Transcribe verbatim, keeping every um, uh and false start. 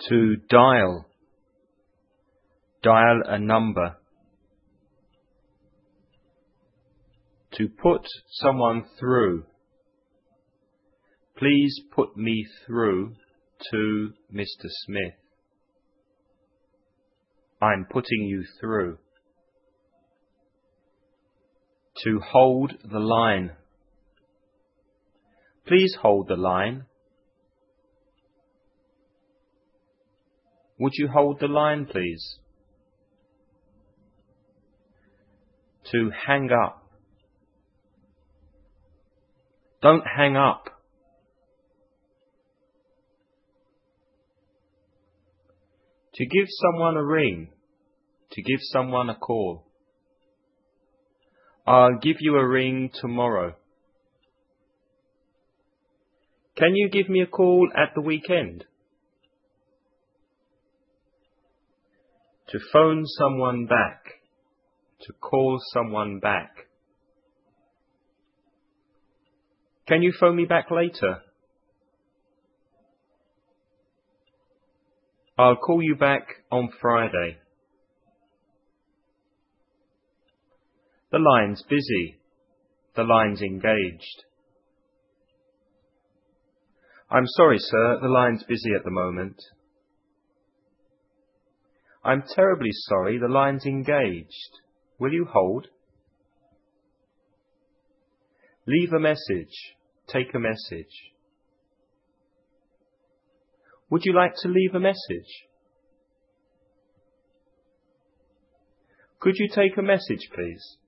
To dial. Dial a number. To put someone through. Please put me through to Mister Smith. I'm putting you through. To hold the line. Please hold the line. Would you hold the line, please? To hang up. Don't hang up. To give someone a ring. To give someone a call. I'll give you a ring tomorrow. Can you give me a call at the weekend? To phone someone back. To call someone back. Can you phone me back later? I'll call you back on Friday. The line's busy. The line's engaged. I'm sorry, sir, the line's busy at the moment. I'm terribly sorry, the line's engaged. Will you hold? Leave a message. Take a message. Would you like to leave a message? Could you take a message, please?